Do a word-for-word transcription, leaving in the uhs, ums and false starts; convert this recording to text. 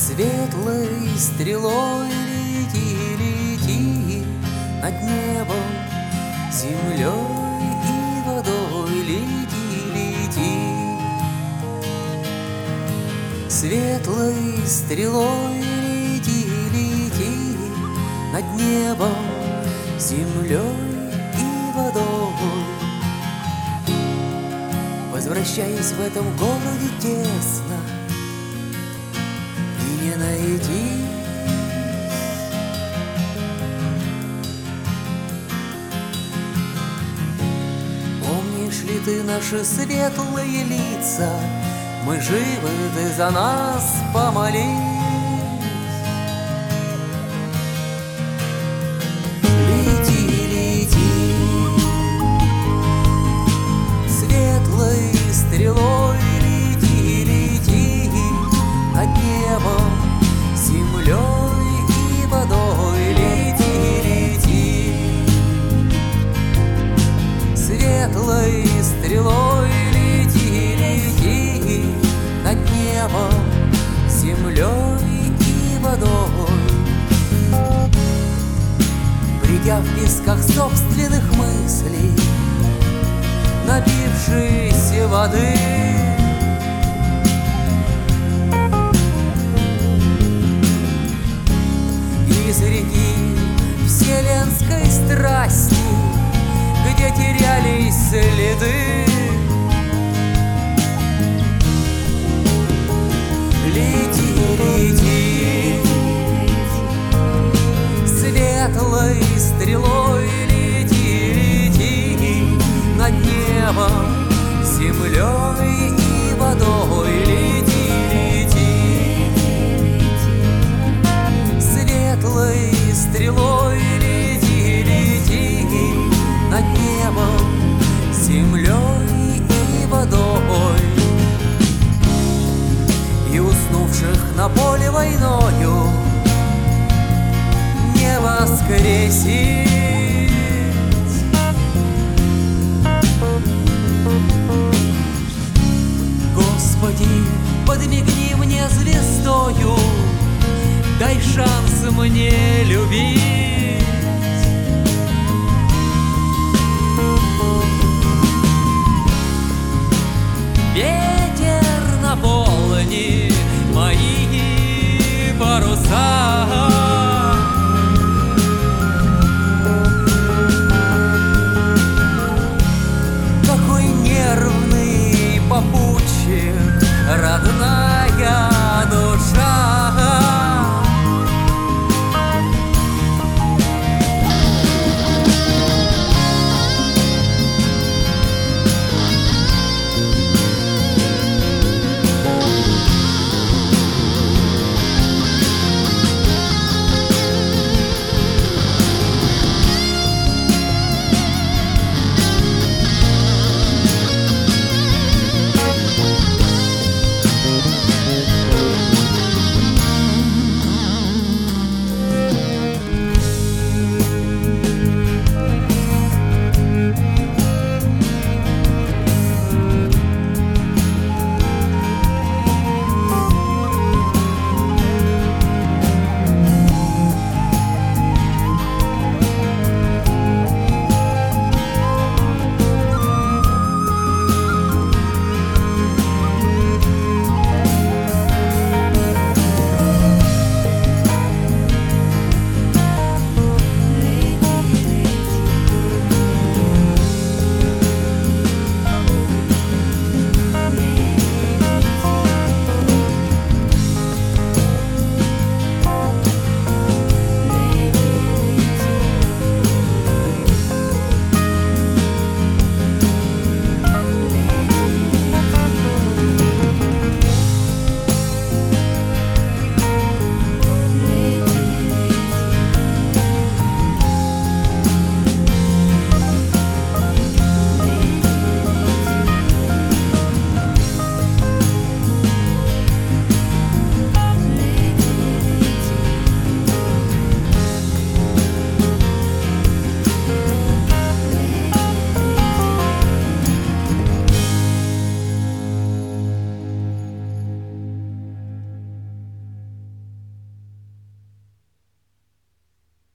Светлой стрелой лети, лети над небом, землей и водой, лети, лети. Светлой стрелой лети, лети над небом, землей и водой. Возвращаясь в этом городе тесно и не найти. Помнишь ли ты наши светлые лица? Мы живы, ты за нас помолись. Лети, лети, светлой стрелой лети, лети над небом, землей и водой, лети, лети. Светлой стрелой лети, лети над небом, землей и водой. Бредя в песках собственных мыслей, напившись воды, из реки вселенской страсти, где терялись следы. Лети, лети, светлой стрелой лети, лети над небом, землей и водой, лети, лети. Светлой стрелой лети, лети над небом, землей и водой. И уснувших на поле войною не воскресить. Господи, подмигни мне звездою, дай шанс мне любить. Ветер наполни мои паруса.